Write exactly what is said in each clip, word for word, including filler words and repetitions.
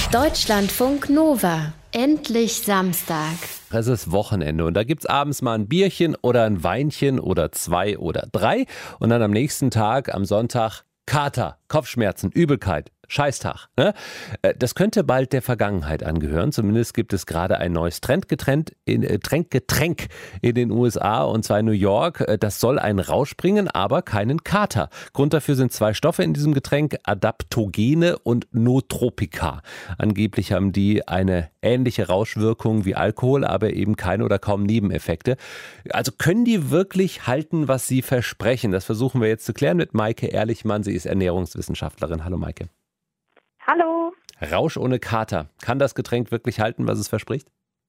Deutschlandfunk Nova. Endlich Samstag. Es ist Wochenende und da gibt's abends mal ein Bierchen oder ein Weinchen oder zwei oder drei und dann am nächsten Tag, am Sonntag, Kater, Kopfschmerzen, Übelkeit. Scheißtag. Ne? Das könnte bald der Vergangenheit angehören. Zumindest gibt es gerade ein neues Trendgetränk in, äh, Tränkgetränk in den U S A, und zwar in New York. Das soll einen Rausch bringen, aber keinen Kater. Grund dafür sind zwei Stoffe in diesem Getränk, Adaptogene und Nootropica. Angeblich haben die eine ähnliche Rauschwirkung wie Alkohol, aber eben keine oder kaum Nebeneffekte. Also können die wirklich halten, was sie versprechen? Das versuchen wir jetzt zu klären mit Maike Ehrlichmann. Sie ist Ernährungswissenschaftlerin. Hallo Maike. Hallo. Rausch ohne Kater. Kann das Getränk wirklich halten, was es verspricht?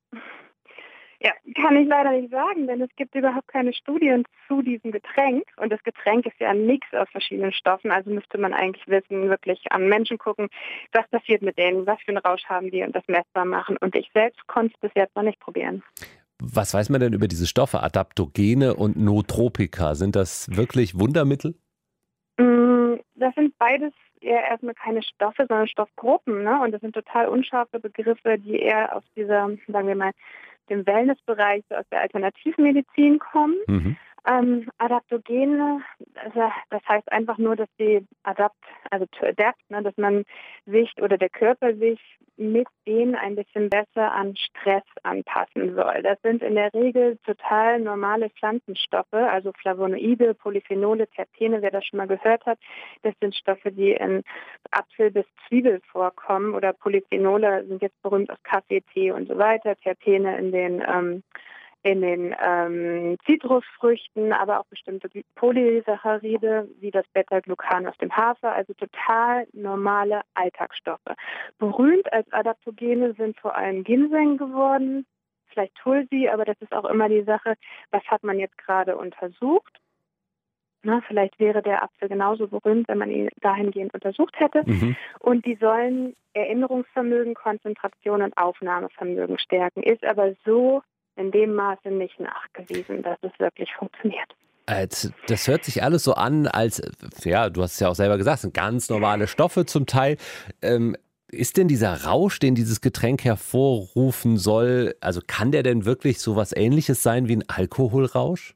Ja, kann ich leider nicht sagen, denn es gibt überhaupt keine Studien zu diesem Getränk. Und das Getränk ist ja ein Mix aus verschiedenen Stoffen. Also müsste man eigentlich wissen, wirklich an Menschen gucken, was passiert mit denen, was für einen Rausch haben die und das messbar machen. Und ich selbst konnte es bis jetzt noch nicht probieren. Was weiß man denn über diese Stoffe, Adaptogene und Nootropica? Sind das wirklich Wundermittel? Das sind beides eher erstmal keine Stoffe, sondern Stoffgruppen, ne? Und das sind total unscharfe Begriffe, die eher aus dieser, sagen wir mal, dem Wellnessbereich, so aus der Alternativmedizin kommen. Mhm. Ähm, Adaptogene, also das heißt einfach nur, dass die adapt, also to adapt, ne, dass man sich oder der Körper sich mit denen ein bisschen besser an Stress anpassen soll. Das sind in der Regel total normale Pflanzenstoffe, also Flavonoide, Polyphenole, Terpene, wer das schon mal gehört hat. Das sind Stoffe, die in Apfel bis Zwiebel vorkommen, oder Polyphenole sind jetzt berühmt aus Kaffee, Tee und so weiter, Terpene in den ähm, in den ähm, Zitrusfrüchten, aber auch bestimmte Polysaccharide, wie das Beta-Glucan aus dem Hafer, also total normale Alltagsstoffe. Berühmt als Adaptogene sind vor allem Ginseng geworden, vielleicht Tulsi, aber das ist auch immer die Sache, was hat man jetzt gerade untersucht? Na, vielleicht wäre der Apfel genauso berühmt, wenn man ihn dahingehend untersucht hätte. Mhm. Und die sollen Erinnerungsvermögen, Konzentration und Aufnahmevermögen stärken, ist aber so in dem Maße nicht nachgewiesen, dass es wirklich funktioniert. Das hört sich alles so an, als, ja, du hast es ja auch selber gesagt, sind ganz normale Stoffe zum Teil. Ähm, ist denn dieser Rausch, den dieses Getränk hervorrufen soll, also kann der denn wirklich so was Ähnliches sein wie ein Alkoholrausch?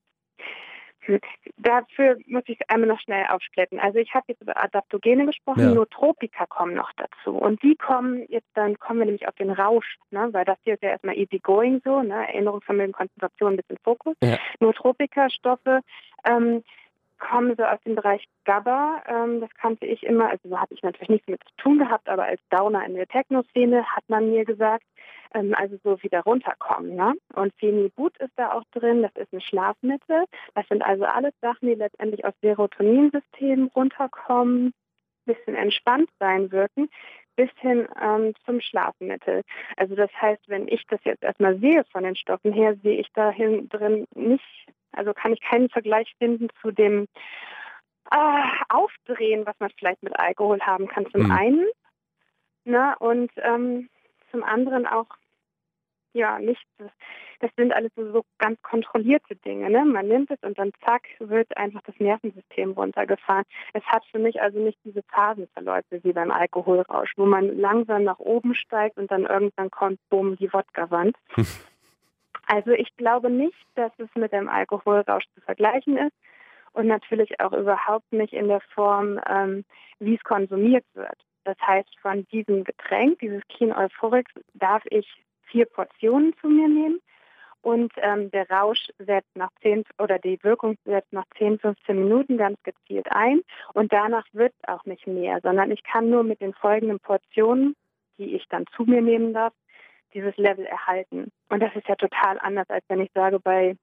Dafür muss ich es einmal noch schnell aufsplitten. Also ich habe jetzt über Adaptogene gesprochen, ja. Nootropica kommen noch dazu. Und die kommen, jetzt dann kommen wir nämlich auf den Rausch, ne? Weil das hier ist ja erstmal easy going so, ne? Erinnerungsvermögen, Konzentration, ein bisschen Fokus. Ja. Nootropica-Stoffe ähm, kommen so aus dem Bereich GABA. Ähm, das kannte ich immer, also da habe ich natürlich nichts mit zu tun gehabt, aber als Downer in der Techno-Szene hat man mir gesagt, ähm, also so wieder runterkommen. Ne? Und Phenibut ist da auch drin, das ist ein Schlafmittel. Das sind also alles Sachen, die letztendlich aus Serotoninsystemen runterkommen, bisschen entspannt sein wirken, bis hin ähm, zum Schlafmittel. Also das heißt, wenn ich das jetzt erstmal sehe von den Stoffen her, sehe ich da drin nicht, also kann ich keinen Vergleich finden zu dem äh, Aufdrehen, was man vielleicht mit Alkohol haben kann, zum mhm. einen. Ne, und ähm, zum anderen auch, ja, nicht, das, das sind alles so, so ganz kontrollierte Dinge. Ne? Man nimmt es und dann zack, wird einfach das Nervensystem runtergefahren. Es hat für mich also nicht diese Phasenverläufe wie beim Alkoholrausch, wo man langsam nach oben steigt und dann irgendwann kommt, bumm, die Wodka-Wand. Also ich glaube nicht, dass es mit dem Alkoholrausch zu vergleichen ist und natürlich auch überhaupt nicht in der Form, ähm, wie es konsumiert wird. Das heißt, von diesem Getränk, dieses Keen Euphorix, darf ich vier Portionen zu mir nehmen und ähm, der Rausch setzt nach zehn oder die Wirkung setzt nach zehn, fünfzehn Minuten ganz gezielt ein und danach wird es auch nicht mehr, sondern ich kann nur mit den folgenden Portionen, die ich dann zu mir nehmen darf, dieses Level erhalten. Und das ist ja total anders, als wenn ich sage, bei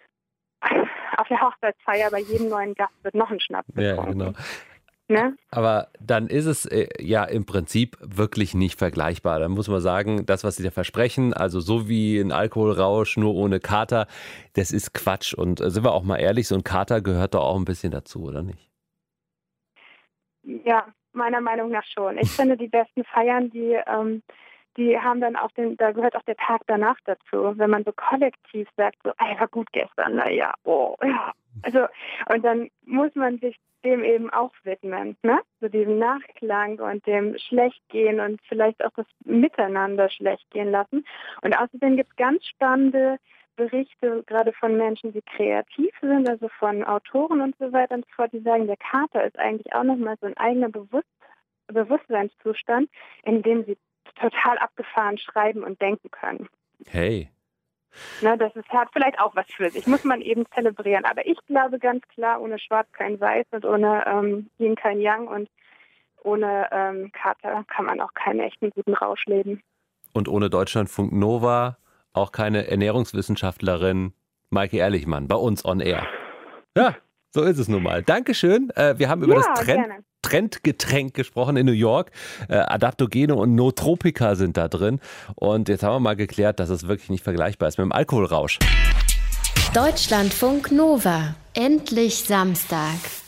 auf der Hochzeitsfeier bei jedem neuen Gast wird noch ein Schnaps getrunken. Ja, genau. Ne? Aber dann ist es äh, ja im Prinzip wirklich nicht vergleichbar. Dann muss man sagen, das, was sie da versprechen, also so wie ein Alkoholrausch, nur ohne Kater, das ist Quatsch. Und äh, sind wir auch mal ehrlich, so ein Kater gehört doch auch ein bisschen dazu, oder nicht? Ja, meiner Meinung nach schon. Ich finde, die besten Feiern, die, ähm, die haben dann auch den, da gehört auch der Tag danach dazu. Wenn man so kollektiv sagt, so, ey, war gut gestern, na ja, oh, ja. Also, und dann muss man sich dem eben auch widmen, ne? So diesem Nachklang und dem Schlechtgehen und vielleicht auch das Miteinander schlecht gehen lassen. Und außerdem gibt es ganz spannende Berichte, gerade von Menschen, die kreativ sind, also von Autoren und so weiter und so fort, die sagen, der Kater ist eigentlich auch nochmal so ein eigener Bewusst- Bewusstseinszustand, in dem sie total abgefahren schreiben und denken können. Hey. Na, das ist, hat vielleicht auch was für sich, muss man eben zelebrieren. Aber ich glaube ganz klar, ohne Schwarz kein Weiß und ohne ähm, Yin kein Yang und ohne ähm, Kater kann man auch keinen echten guten Rausch leben. Und ohne Deutschlandfunk Nova auch keine Ernährungswissenschaftlerin Maike Ehrlichmann bei uns on air. Ja, so ist es nun mal. Dankeschön. Äh, wir haben über Ja, das Trend, Trendgetränk gesprochen in New York. Äh, Adaptogene und Nootropika sind da drin. Und jetzt haben wir mal geklärt, dass es wirklich nicht vergleichbar ist mit dem Alkoholrausch. Deutschlandfunk Nova. Endlich Samstag.